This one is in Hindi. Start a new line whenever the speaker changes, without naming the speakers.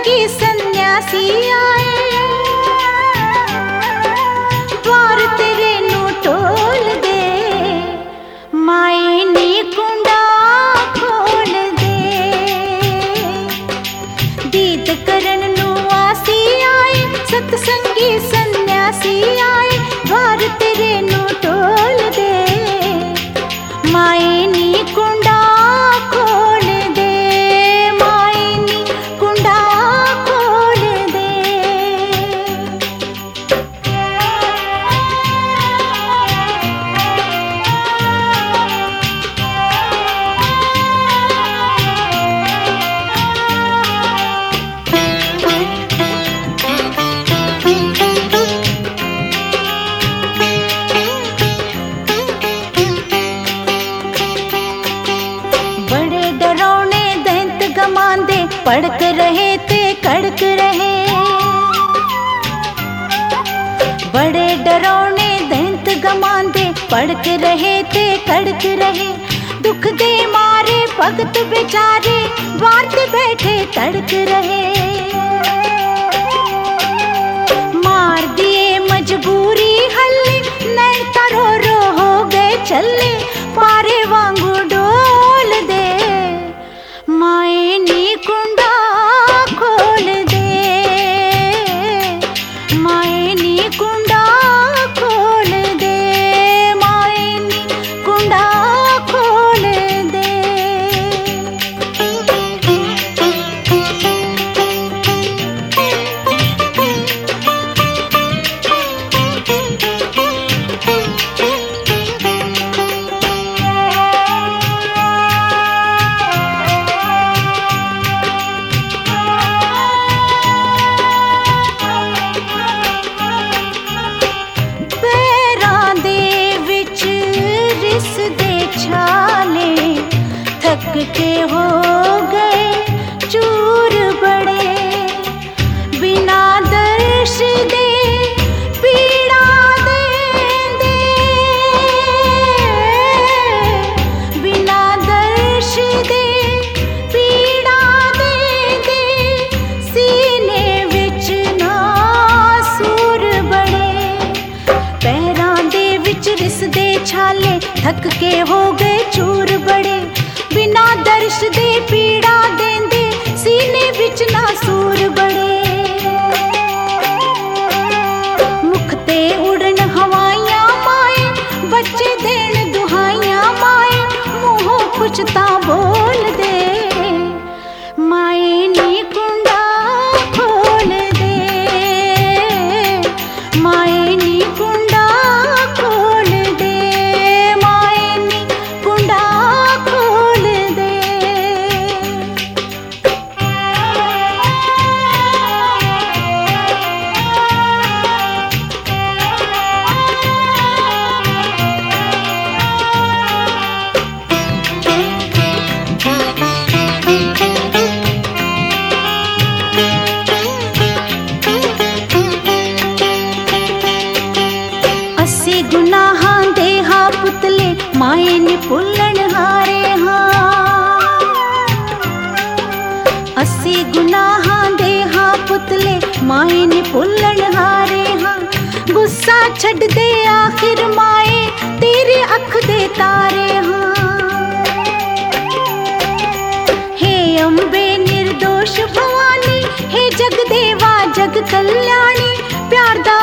सत्संगी सन्यासी आए, द्वार तेरे नू टोल दे, माए नी कुंडा खोल दे। दीद करन नू आसी आए, सत्संगी सन्यासी आए, द्वार तेरे नू टोल दे, माए नी कुंडा खोल दे, माए नी कुंडा खोल दे। बड़े डरौने दैंत गमांदे, पड़क रहे ते कड़क रहे। बड़े डरौने दैंत गमांदे, पड़क रहे ते कड़क रहे। दुख दे मारे भगत बेचारे, द्वार ते बैठे तड़क रहे। मार दिए मजबूरी हल्ले, नैन तारो रो हो गए चले, पारे वांगू डोल दे, माए नी कुंडा खोल दे, माए नी कुंडा खोल दे, माए नी कुंडा खोल दे। पैरां दे विच रिस दे छाले, थक के हो गए चूर बड़े। बिना दर्श दे पीड़ा देंदे, बिना दर्श दे पीड़ा देंदे, सीने विच ना सूर बड़े। पैरां दे विच रिस दे छाले, थक के हो गए चूर बड़े। बिना दर्श दे पीड़ा देंदे, सीने विच ना सूर बड़े। मुख ते उड़न हवाइयां माए, बच्चे देन दुहाइयां माए, मुंहों कुछ तां बोल दे, माए नी कुंडा खोल दे, माए नी कुंडा खोल दे, माए नी कुंडा खोल दे। अस्सी गुनाहां दे हा पुतले, माए नी भुल्लण हारे हां। अस्सी गुनाहां दे हा पुतले, माए नी भुल्लण हारे हां। गुस्सा छड्ड दे आखिर माए, तेरे अख दे तारे हां। हे अम्बे निर्दोष भवानी, हे जगदेवा जग कल्याणी, प्यार दा